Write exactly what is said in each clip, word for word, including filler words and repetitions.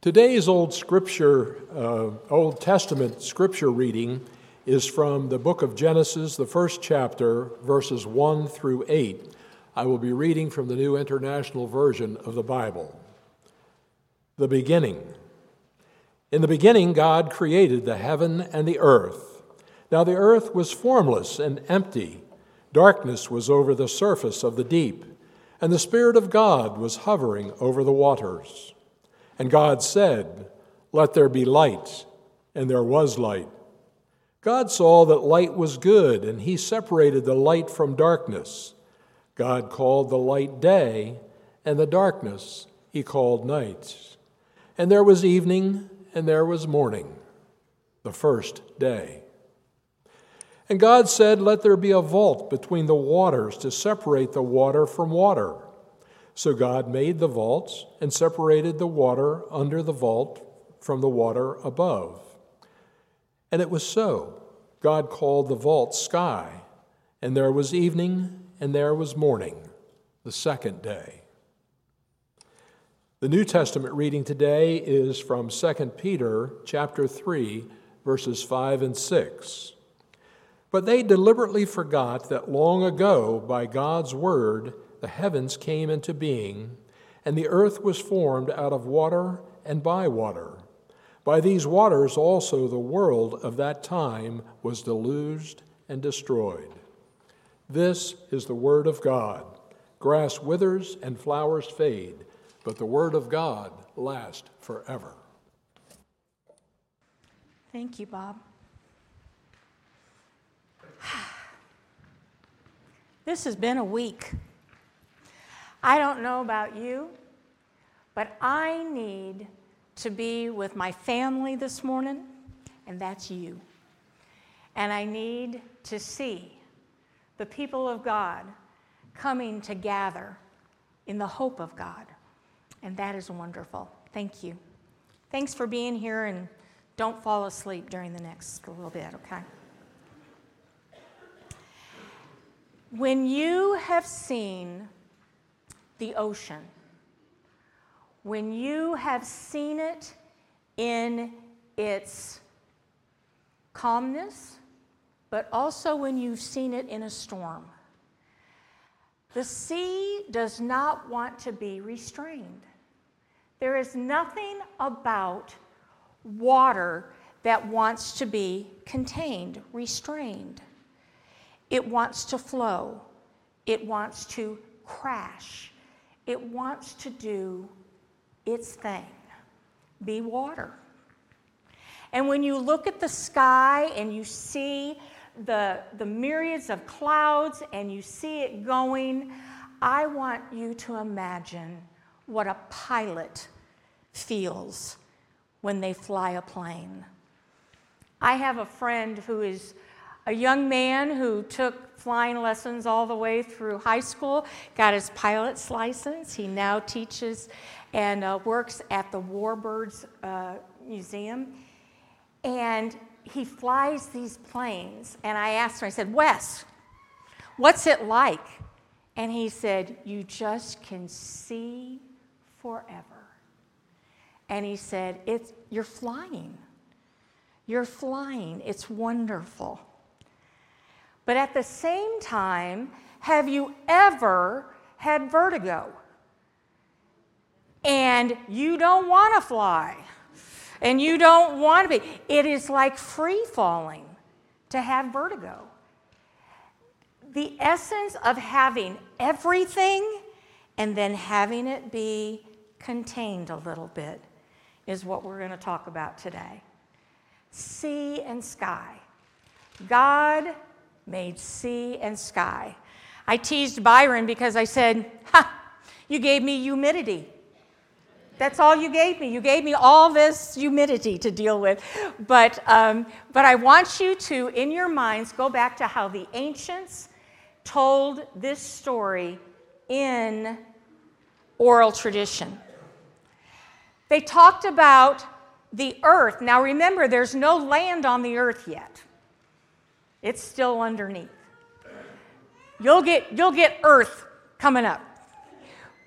Today's Old Scripture, uh, Old Testament Scripture reading is from the book of Genesis, the first chapter, verses one through eight. I will be reading from the New International Version of the Bible. The beginning. In the beginning, God created the heaven and the earth. Now the earth was formless and empty. Darkness was over the surface of the deep, and the Spirit of God was hovering over the waters. And God said, "Let there be light," and there was light. God saw that light was good, and he separated the light from darkness. God called the light day, and the darkness he called night. And there was evening, and there was morning, the first day. And God said, "Let there be a vault between the waters to separate the water from water." So God made the vaults and separated the water under the vault from the water above. And it was so. God called the vault sky, and there was evening, and there was morning, the second day. The New Testament reading today is from Second Peter chapter three, verses five and six. But they deliberately forgot that long ago, by God's word, the heavens came into being, and the earth was formed out of water and by water. By these waters also the world of that time was deluged and destroyed. This is the word of God. Grass withers and flowers fade, but the word of God lasts forever. Thank you, Bob. This has been a week. I don't know about you, but I need to be with my family this morning, and that's you. And I need to see the people of God coming to gather in the hope of God, and that is wonderful. Thank you. Thanks for being here, and don't fall asleep during the next little bit, okay? When you have seen the ocean, when you have seen it in its calmness, but also when you've seen it in a storm, the sea does not want to be restrained. There is nothing about water that wants to be contained, restrained. It wants to flow. It wants to crash. It wants to do its thing, be water. And when you look at the sky and you see the, the myriads of clouds and you see it going, I want you to imagine what a pilot feels when they fly a plane. I have a friend who is a young man who took flying lessons all the way through high school, got his pilot's license. He now teaches and uh, works at the Warbirds uh, Museum. And he flies these planes. And I asked him, I said, "Wes, what's it like?" And he said, "You just can see forever." And he said, "It's you're flying. You're flying. It's wonderful." But at the same time, have you ever had vertigo? And you don't want to fly, and you don't want to be. It is like free falling to have vertigo. The essence of having everything and then having it be contained a little bit is what we're going to talk about today. Sea and sky. God made sea and sky. I teased Byron because I said, "Ha, you gave me humidity. That's all you gave me. You gave me all this humidity to deal with." But, um, but I want you to, in your minds, go back to how the ancients told this story in oral tradition. They talked about the earth. Now remember, there's no land on the earth yet. It's still underneath. You'll get, you'll get earth coming up.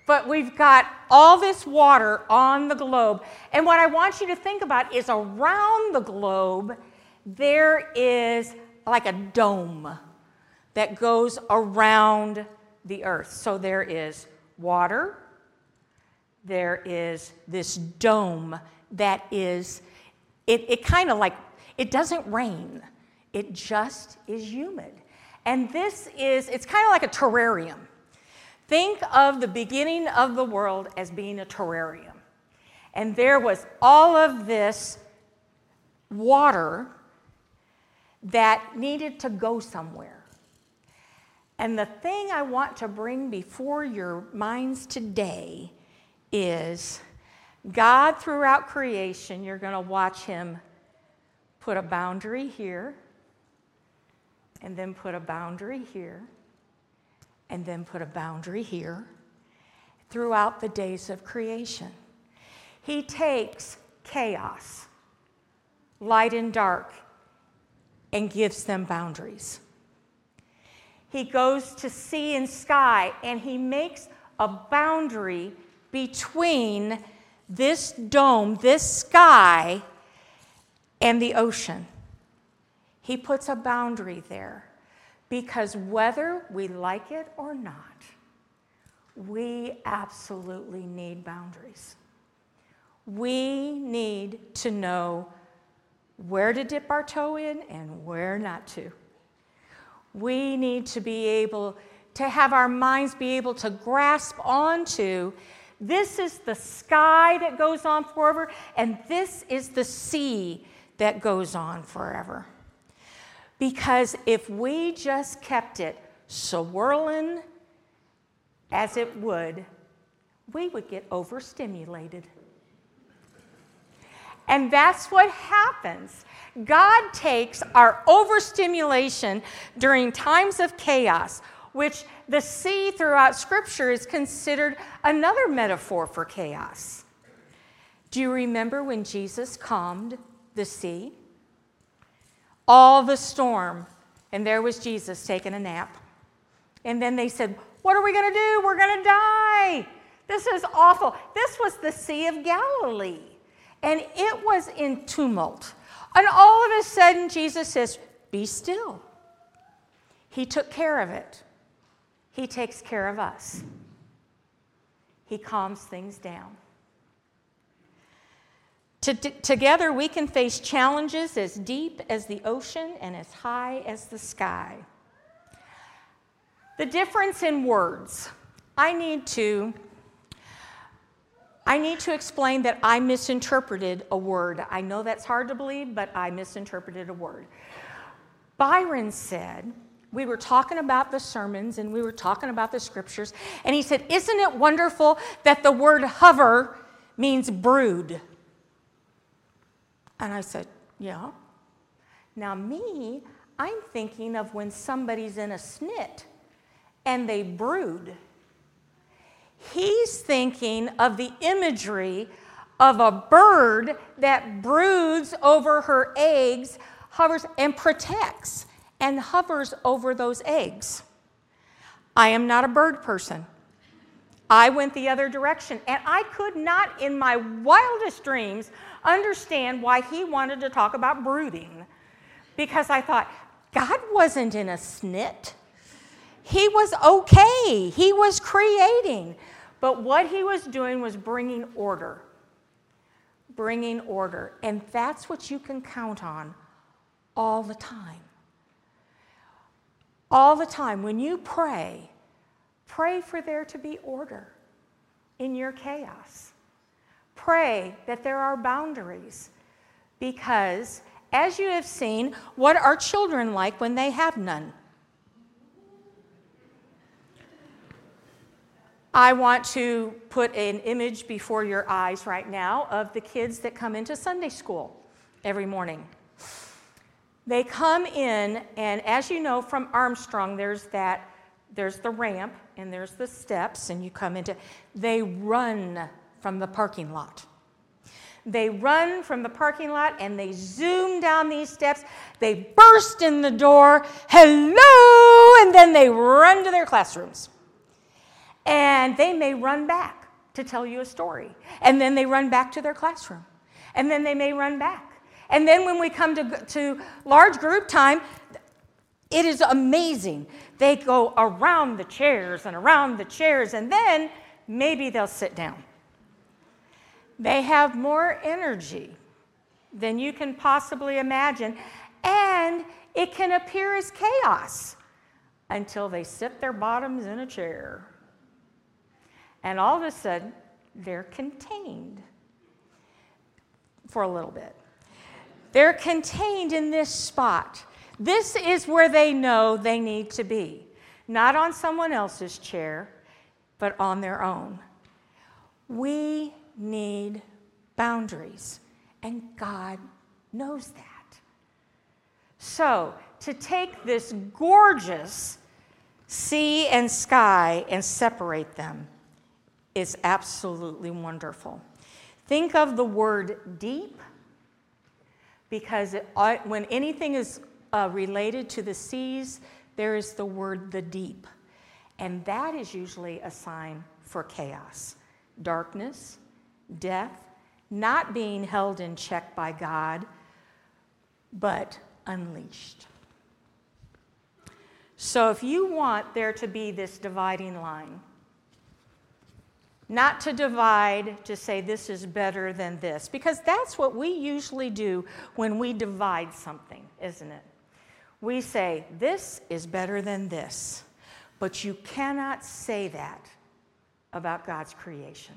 But we've got all this water on the globe. And what I want you to think about is around the globe, there is like a dome that goes around the earth. So there is water. There is this dome that is, it, it kind of like, it doesn't rain. It just is humid. And this is, it's kind of like a terrarium. Think of the beginning of the world as being a terrarium. And there was all of this water that needed to go somewhere. And the thing I want to bring before your minds today is God throughout creation, you're going to watch him put a boundary here, and then put a boundary here, and then put a boundary here throughout the days of creation. He takes chaos, light and dark, and gives them boundaries. He goes to sea and sky, and he makes a boundary between this dome, this sky, and the ocean. He puts a boundary there because whether we like it or not, we absolutely need boundaries. We need to know where to dip our toe in and where not to. We need to be able to have our minds be able to grasp onto this is the sky that goes on forever, and this is the sea that goes on forever. Because if we just kept it swirling as it would, we would get overstimulated. And that's what happens. God takes our overstimulation during times of chaos, which the sea throughout Scripture is considered another metaphor for chaos. Do you remember when Jesus calmed the sea? All the storm, and there was Jesus taking a nap. And then they said, what are we going to do? We're going to die. This is awful. This was the Sea of Galilee, and it was in tumult. And all of a sudden, Jesus says, be still. He took care of it. He takes care of us. He calms things down. To, t- together, we can face challenges as deep as the ocean and as high as the sky. The difference in words. I need to, I need to explain that I misinterpreted a word. I know that's hard to believe, but I misinterpreted a word. Byron said, we were talking about the sermons and we were talking about the scriptures, and he said, isn't it wonderful that the word hover means brood? And I said, yeah. Now me, I'm thinking of when somebody's in a snit and they brood. He's thinking of the imagery of a bird that broods over her eggs, hovers and protects and hovers over those eggs. I am not a bird person. I went the other direction, and I could not in my wildest dreams understand why he wanted to talk about brooding, because I thought, God wasn't in a snit. He was okay. He was creating. But what he was doing was bringing order. Bringing order. And that's what you can count on all the time. All the time. When you pray, pray for there to be order in your chaos. Pray that there are boundaries, because as you have seen, what are children like when they have none? I want to put an image before your eyes right now of the kids that come into Sunday school every morning. They come in, and as you know from Armstrong, there's that, there's the ramp, and there's the steps, and you come into, they run from the parking lot. They run from the parking lot, and they zoom down these steps. They burst in the door, hello, and then they run to their classrooms. And they may run back to tell you a story. And then they run back to their classroom. And then they may run back. And then when we come to, to large group time, it is amazing. They go around the chairs and around the chairs, and then maybe they'll sit down. They have more energy than you can possibly imagine, and it can appear as chaos until they sit their bottoms in a chair. And all of a sudden, they're contained for a little bit. They're contained in this spot. This is where they know they need to be. Not on someone else's chair, but on their own. We need boundaries, and God knows that. So, to take this gorgeous sea and sky and separate them is absolutely wonderful. Think of the word deep, because it, when anything is uh, related to the seas, there is the word the deep. And that is usually a sign for chaos, darkness, death, not being held in check by God, but unleashed. So if you want there to be this dividing line, not to divide, to say this is better than this, because that's what we usually do when we divide something, isn't it? We say, this is better than this, but you cannot say that about God's creation.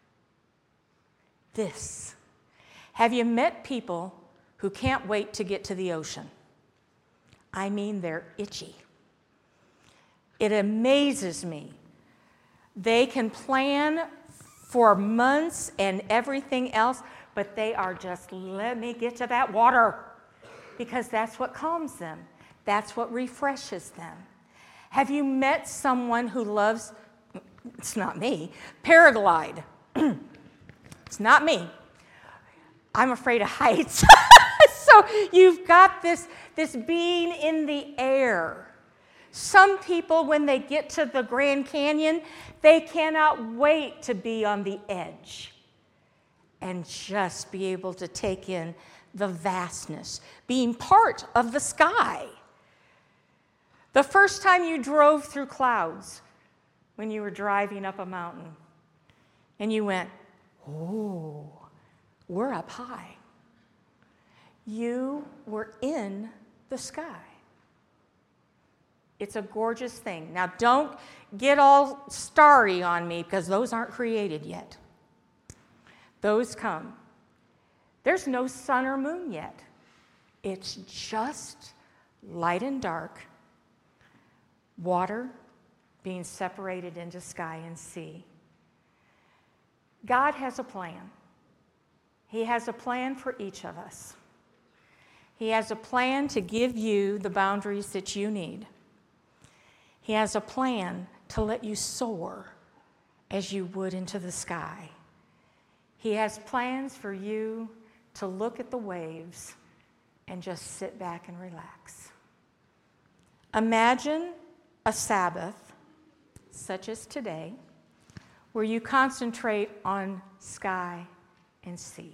This. Have you met people who can't wait to get to the ocean? I mean, they're itchy. It amazes me. They can plan for months and everything else, but they are just, let me get to that water, because that's what calms them. That's what refreshes them. Have you met someone who loves, it's not me, paraglide? It's not me. I'm afraid of heights. So you've got this, this being in the air. Some people, when they get to the Grand Canyon, they cannot wait to be on the edge and just be able to take in the vastness, being part of the sky. The first time you drove through clouds, when you were driving up a mountain, and you went, oh, we're up high. You were in the sky. It's a gorgeous thing. Now, don't get all starry on me, because those aren't created yet. Those come. There's no sun or moon yet. It's just light and dark, water being separated into sky and sea. God has a plan. He has a plan for each of us. He has a plan to give you the boundaries that you need. He has a plan to let you soar as you would into the sky. He has plans for you to look at the waves and just sit back and relax. Imagine a Sabbath, such as today, where you concentrate on sky and sea.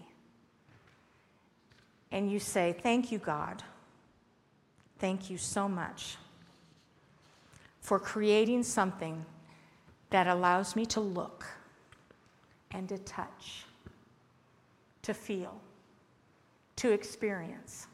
And you say, thank you, God. Thank you so much for creating something that allows me to look and to touch, to feel, to experience.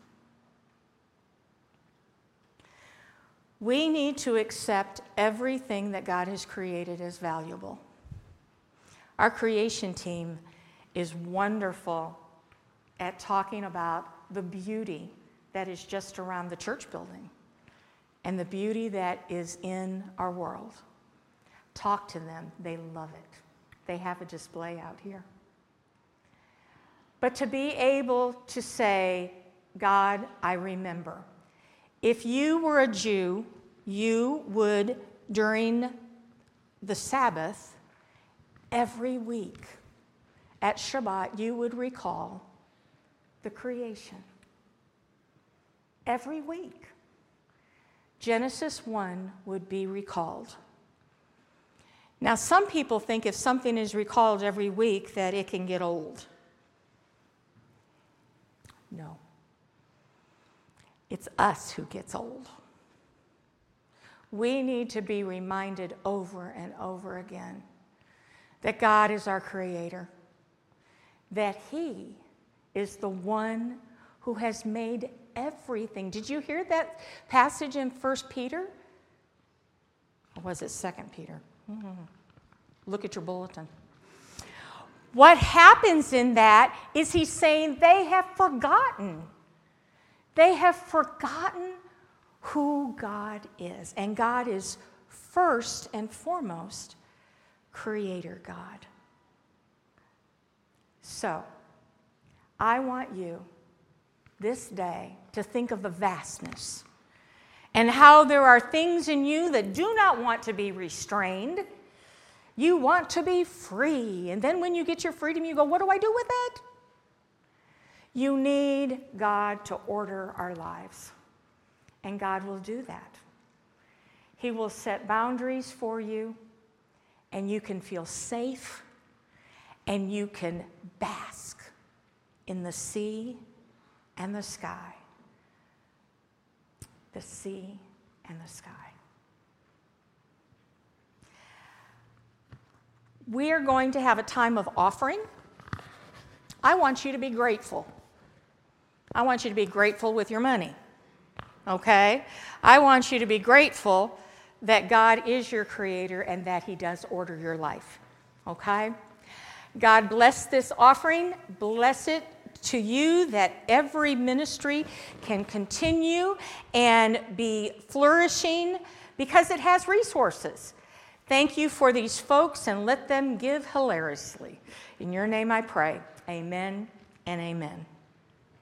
We need to accept everything that God has created as valuable. Our creation team is wonderful at talking about the beauty that is just around the church building and the beauty that is in our world. Talk to them. They love it. They have a display out here. But to be able to say, God, I remember. If you were a Jew, you would, during the Sabbath, every week at Shabbat, you would recall the creation. Every week. Genesis one would be recalled. Now, some people think if something is recalled every week that it can get old. No. It's us who gets old. We need to be reminded over and over again that God is our creator, that he is the one who has made everything. Did you hear that passage in First Peter? Or was it Second Peter? Mm-hmm. Look at your bulletin. What happens in that is he's saying they have forgotten. They have forgotten who God is. And God is first and foremost Creator God. So, I want you this day to think of the vastness and how there are things in you that do not want to be restrained. You want to be free. And then when you get your freedom, you go, what do I do with it? You need God to order our lives. And God will do that. He will set boundaries for you, and you can feel safe, and you can bask in the sea and the sky. The sea and the sky. We are going to have a time of offering. I want you to be grateful. I want you to be grateful with your money. Okay? I want you to be grateful that God is your creator and that he does order your life. Okay? God bless this offering. Bless it to you that every ministry can continue and be flourishing because it has resources. Thank you for these folks, and let them give hilariously. In your name I pray. Amen and amen.